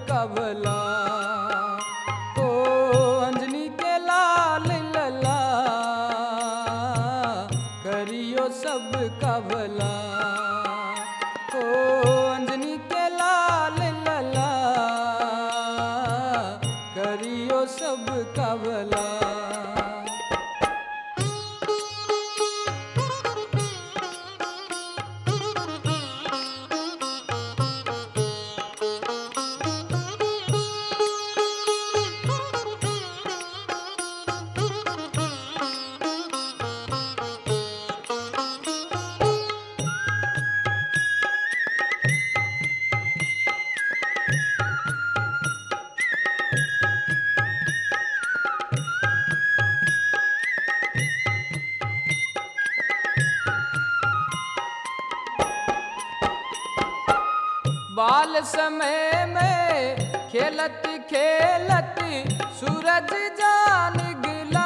का भला। ओ अंजनी के लाल लला करियो सब का भला। ओ अंजनी के लाल लला करियो सब का भला। बाल समय में खेलत खेलत सूरज जान गिला।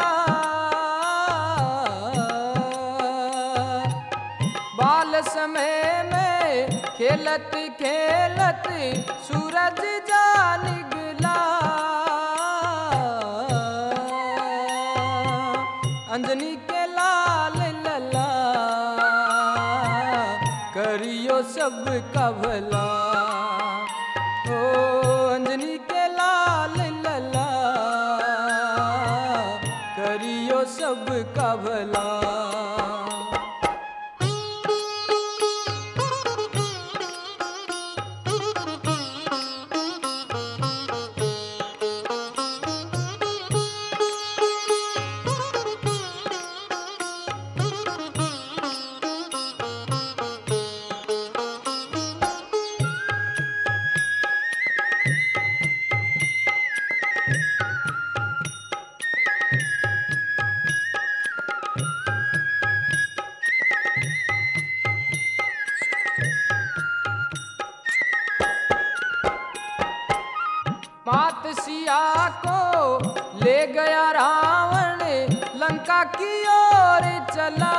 बाल समय में खेलत खेलत सूरज जान गिला। अंजनी के लाल लला करियो सब का भला। ओ अंजनी के लाल लला करियो सब का भला। मात सिया को ले गया रावण लंका की ओर चला।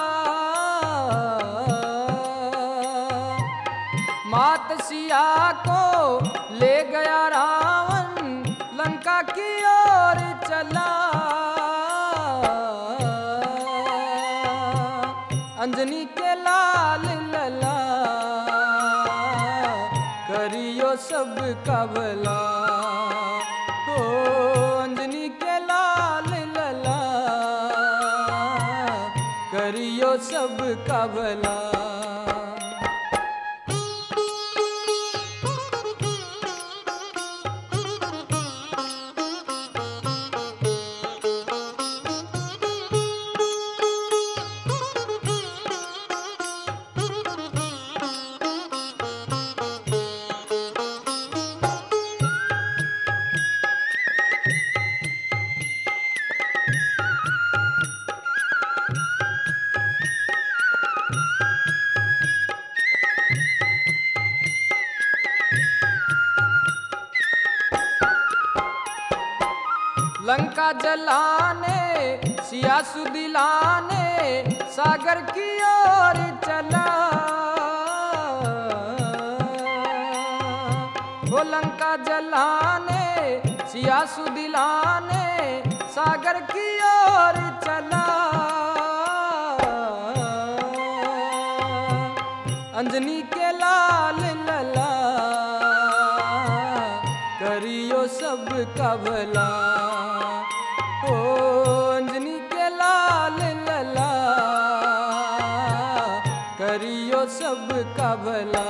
मात सिया को ले गया रावण लंका की ओर चला। अंजनी के लाल लला करियो सब का भला। ओ अंजनी के लाल लला करियो सब का भला। लंका जलाने सिया सुदिलाने सागर की ओर चला। वो लंका जलाने सिया सुदिलाने सागर की ओर चला। अंजनी के लाल लला करियो सब का भला। ओ अंजनी के लाल लला करियो सब का भला।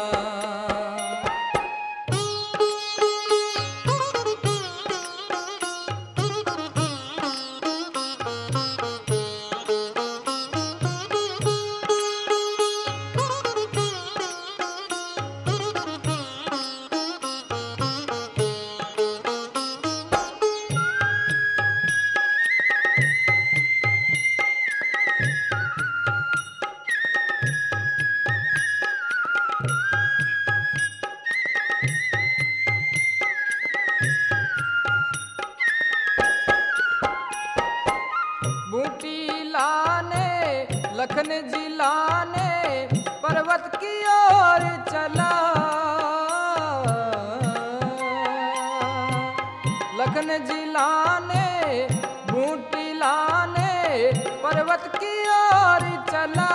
लखन जिलाने पर्वत की ओर चला। लखन जिलाने बूटी लाने पर्वत की ओर चला।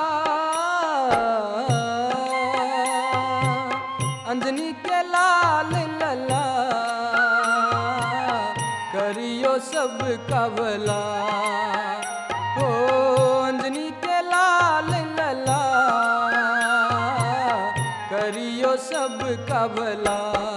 अंजनी के लाल लला करियो सब का भला। ओ अंजनी के लाल लला करियो सब का भला।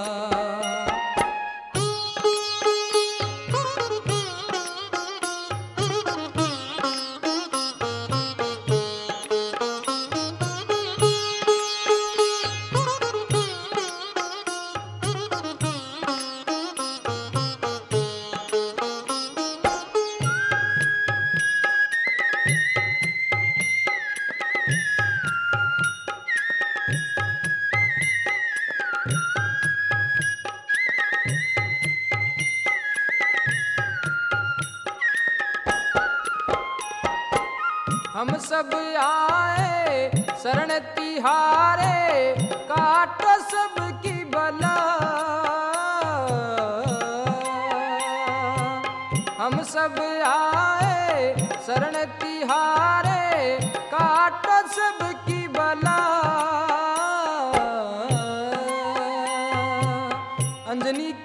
हम सब आए शरण तिहारे काट सबकी बला। हम सब आए शरण तिहारे काट सबकी बला। अंजनी